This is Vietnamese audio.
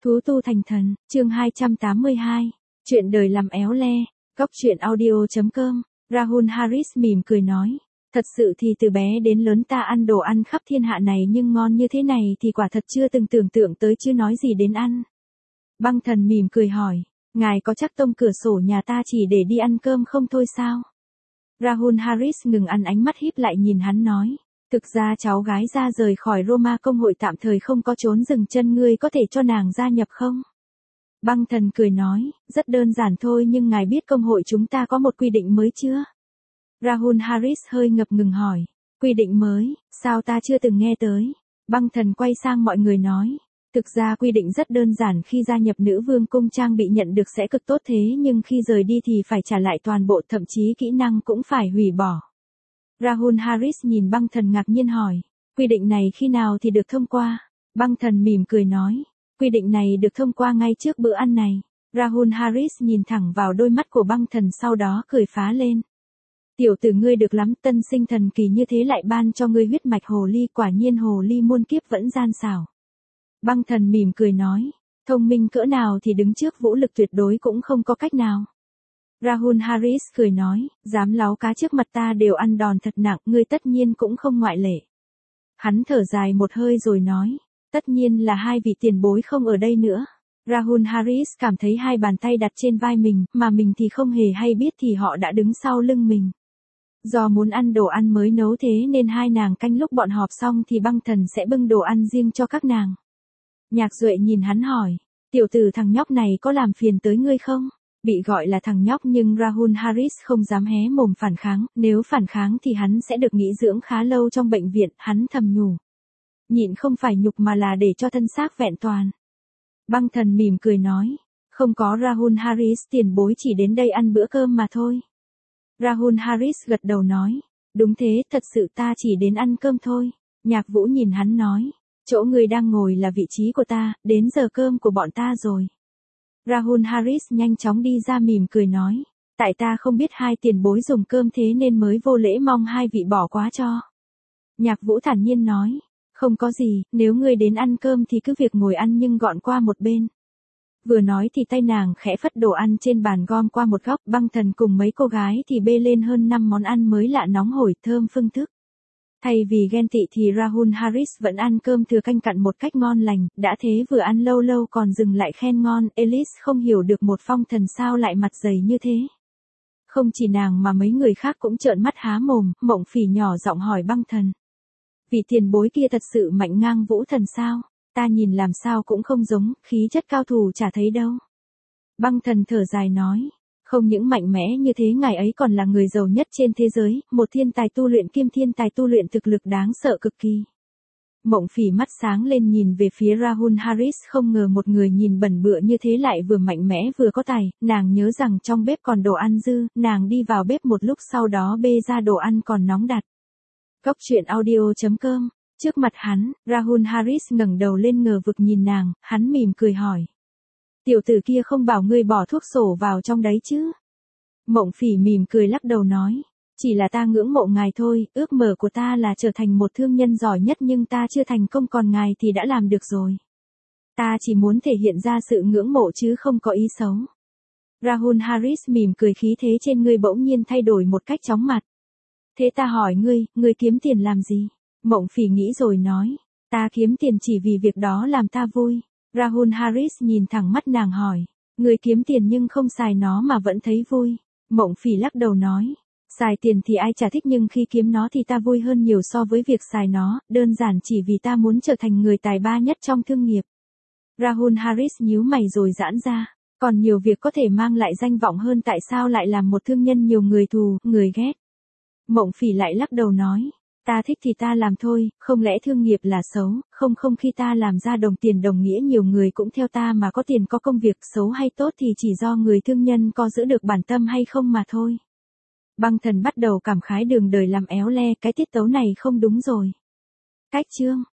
Thú tu thành thần, chương 282. Chuyện đời làm éo le. Góc chuyện audio.com. Rahul Harris mỉm cười nói. Thật sự thì từ bé đến lớn ta ăn đồ ăn khắp thiên hạ này nhưng ngon như thế này thì quả thật chưa từng tưởng tượng tới chứ nói gì đến ăn. Băng thần mỉm cười hỏi. Ngài có chắc tông cửa sổ nhà ta chỉ để đi ăn cơm không thôi sao? Rahul Harris ngừng ăn, ánh mắt híp lại nhìn hắn nói. Thực ra cháu gái ra rời khỏi Roma công hội tạm thời không có trốn dừng chân, ngươi có thể cho nàng gia nhập không? Băng thần cười nói, rất đơn giản thôi, nhưng ngài biết công hội chúng ta có một quy định mới chưa? Rahul Harris hơi ngập ngừng hỏi, quy định mới, sao ta chưa từng nghe tới? Băng thần quay sang mọi người nói, thực ra quy định rất đơn giản, khi gia nhập nữ vương cung trang bị nhận được sẽ cực tốt, thế nhưng khi rời đi thì phải trả lại toàn bộ, thậm chí kỹ năng cũng phải hủy bỏ. Rahul Harris nhìn băng thần ngạc nhiên hỏi, quy định này khi nào thì được thông qua? Băng thần mỉm cười nói, quy định này được thông qua ngay trước bữa ăn này. Rahul Harris nhìn thẳng vào đôi mắt của băng thần, sau đó cười phá lên. Tiểu tử ngươi được lắm, tân sinh thần kỳ như thế lại ban cho ngươi huyết mạch hồ ly, quả nhiên hồ ly muôn kiếp vẫn gian xảo. Băng thần mỉm cười nói, thông minh cỡ nào thì đứng trước vũ lực tuyệt đối cũng không có cách nào. Rahul Harris cười nói, dám láu cá trước mặt ta đều ăn đòn thật nặng, ngươi tất nhiên cũng không ngoại lệ. Hắn thở dài một hơi rồi nói, tất nhiên là hai vị tiền bối không ở đây nữa. Rahul Harris cảm thấy hai bàn tay đặt trên vai mình, mà mình thì không hề hay biết thì họ đã đứng sau lưng mình. Do muốn ăn đồ ăn mới nấu thế nên hai nàng canh lúc bọn họp xong thì băng thần sẽ bưng đồ ăn riêng cho các nàng. Nhạc Duệ nhìn hắn hỏi, tiểu tử thằng nhóc này có làm phiền tới ngươi không? Bị gọi là thằng nhóc nhưng Rahul Harris không dám hé mồm phản kháng, nếu phản kháng thì hắn sẽ được nghỉ dưỡng khá lâu trong bệnh viện, hắn thầm nhủ. Nhịn không phải nhục mà là để cho thân xác vẹn toàn. Băng thần mỉm cười nói, không có Rahul Harris, tiền bối chỉ đến đây ăn bữa cơm mà thôi. Rahul Harris gật đầu nói, đúng thế, thật sự ta chỉ đến ăn cơm thôi. Nhạc Vũ nhìn hắn nói, chỗ ngươi đang ngồi là vị trí của ta, đến giờ cơm của bọn ta rồi. Rahul Harris nhanh chóng đi ra mỉm cười nói, tại ta không biết hai tiền bối dùng cơm thế nên mới vô lễ, mong hai vị bỏ qua cho. Nhạc Vũ thản nhiên nói, không có gì, nếu ngươi đến ăn cơm thì cứ việc ngồi ăn nhưng gọn qua một bên. Vừa nói thì tay nàng khẽ phất đồ ăn trên bàn gom qua một góc, băng thần cùng mấy cô gái thì bê lên hơn 5 món ăn mới lạ nóng hổi thơm phương thức. Thay vì ghen tị thì Rahul Harris vẫn ăn cơm thừa canh cặn một cách ngon lành, đã thế vừa ăn lâu lâu còn dừng lại khen ngon. Alice không hiểu được một phong thần sao lại mặt dày như thế. Không chỉ nàng mà mấy người khác cũng trợn mắt há mồm. Mộng Phỉ nhỏ giọng hỏi băng thần. Vị tiền bối kia thật sự mạnh ngang vũ thần sao? Ta nhìn làm sao cũng không giống, khí chất cao thủ chả thấy đâu. Băng thần thở dài nói. Không những mạnh mẽ như thế, ngài ấy còn là người giàu nhất trên thế giới, một thiên tài tu luyện kiêm thiên tài tu luyện, thực lực đáng sợ cực kỳ. Mộng Phỉ mắt sáng lên nhìn về phía Rahul Harris, không ngờ một người nhìn bẩn bựa như thế lại vừa mạnh mẽ vừa có tài. Nàng nhớ rằng trong bếp còn đồ ăn dư, nàng đi vào bếp một lúc sau đó bê ra đồ ăn còn nóng đặt. Góc chuyện audio.com. Trước mặt hắn, Rahul Harris ngẩng đầu lên ngờ vực nhìn nàng, hắn mỉm cười hỏi. Tiểu tử kia không bảo ngươi bỏ thuốc sổ vào trong đấy chứ? Mộng Phỉ mỉm cười lắc đầu nói, chỉ là ta ngưỡng mộ ngài thôi, ước mơ của ta là trở thành một thương nhân giỏi nhất nhưng ta chưa thành công, còn ngài thì đã làm được rồi. Ta chỉ muốn thể hiện ra sự ngưỡng mộ chứ không có ý xấu. Rahul Harris mỉm cười, khí thế trên ngươi bỗng nhiên thay đổi một cách chóng mặt. Thế ta hỏi ngươi kiếm tiền làm gì? Mộng Phỉ nghĩ rồi nói, ta kiếm tiền chỉ vì việc đó làm ta vui. Rahul Harris nhìn thẳng mắt nàng hỏi, người kiếm tiền nhưng không xài nó mà vẫn thấy vui. Mộng Phỉ lắc đầu nói, xài tiền thì ai chả thích nhưng khi kiếm nó thì ta vui hơn nhiều so với việc xài nó, đơn giản chỉ vì ta muốn trở thành người tài ba nhất trong thương nghiệp. Rahul Harris nhíu mày rồi giãn ra, còn nhiều việc có thể mang lại danh vọng hơn, tại sao lại làm một thương nhân nhiều người thù, người ghét? Mộng Phỉ lại lắc đầu nói, ta thích thì ta làm thôi, không lẽ thương nghiệp là xấu? Không, khi ta làm ra đồng tiền đồng nghĩa nhiều người cũng theo ta mà có tiền có công việc, xấu hay tốt thì chỉ do người thương nhân có giữ được bản tâm hay không mà thôi. Băng thần bắt đầu cảm khái đường đời làm éo le, cái tiết tấu này không đúng rồi. Cách chương